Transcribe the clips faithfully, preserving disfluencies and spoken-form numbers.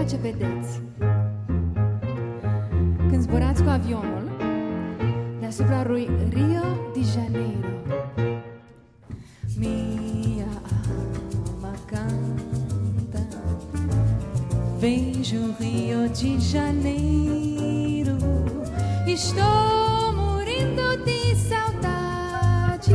ceea ce vedeți. Când zborați cu avionul deasupra lui Rio de Janeiro, minha alma canta, vejo Rio de Janeiro, estou morindo de saudade.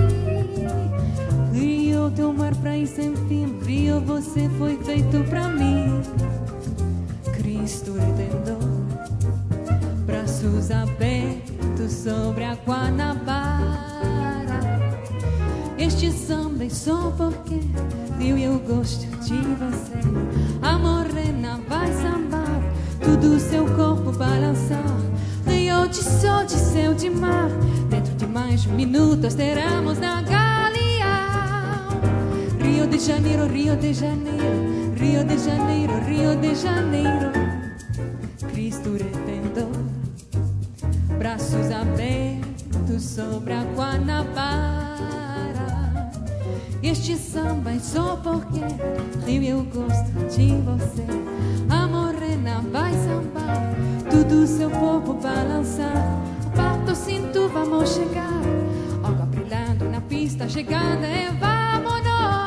Rio, teu mar, praia sem fim, Rio, você foi feito pra mim. Cristo Redentor, braços abertos sobre a Guanabara. Este samba é só porque Rio, eu gosto de você. A morena vai sambar, tudo seu corpo balançar. Rio de sol, de céu, de mar, dentro de mais um minuto estaremos na Galeão. Rio de Janeiro, Rio de Janeiro, Rio de Janeiro, Rio de Janeiro. Cristo Redentor, braços abertos sobre a Guanabara. Este samba é só porque Rio, eu gosto de você. A morena vai sambar, tudo seu corpo balançar. Aperta o cinto, vamos chegar. Água brilhando na pista, chegada é vámonos.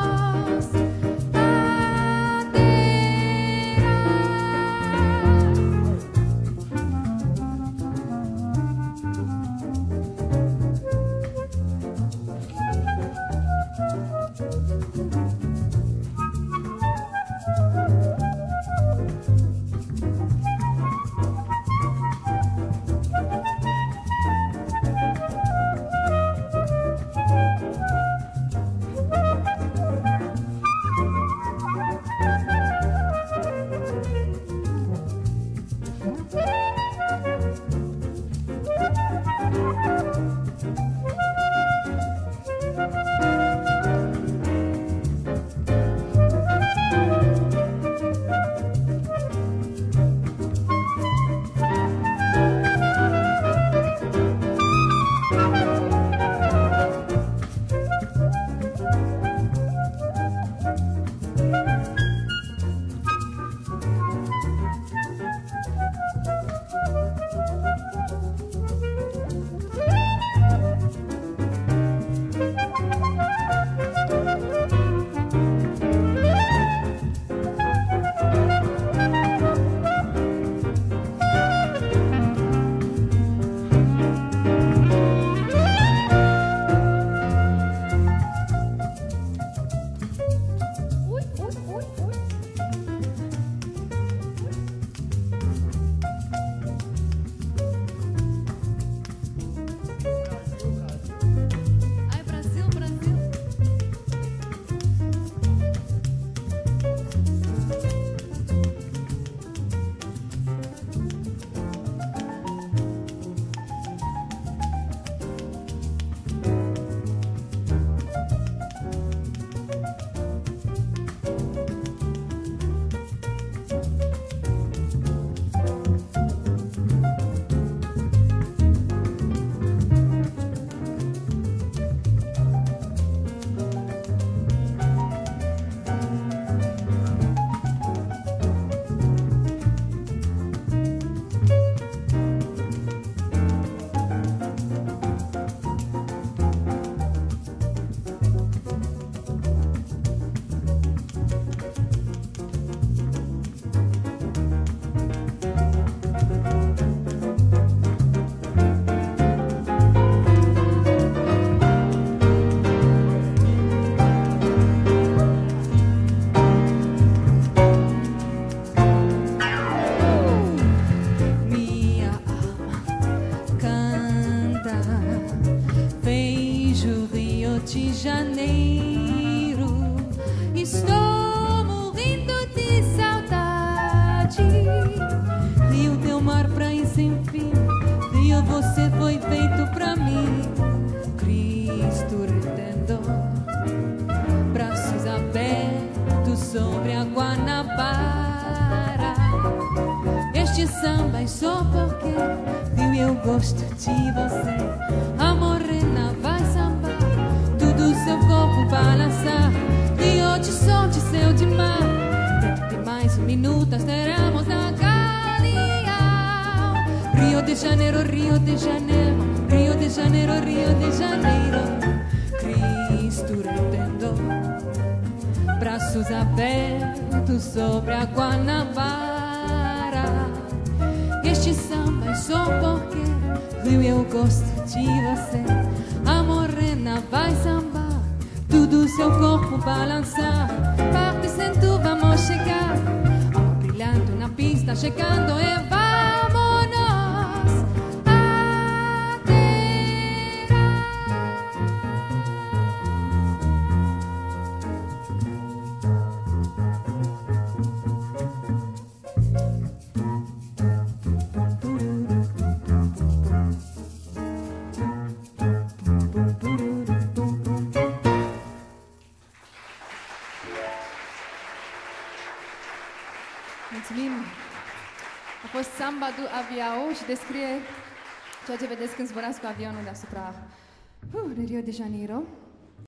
Só porque Rio, eu gosto de você. A morena vai sambar, tudo seu corpo balançar. Rio de sol, de céu, de mar, dentro de mais um minuto estaremos na de Janeiro, Rio de Janeiro, Rio de Janeiro, Rio de Janeiro. Cristo Redentor, braços abertos sobre a Guanabara. Este samba é só porque Rio, eu gosto de você. A morena vai sambar, tudo seu corpo balançar. Parte centro, vamos chegar, amor brilhando na pista, chegando e vámonos aterrar. Muito lindo. Após samba do avião, hoje descrever, já tive descanso com o avião, não dá para uh, Rio de Janeiro.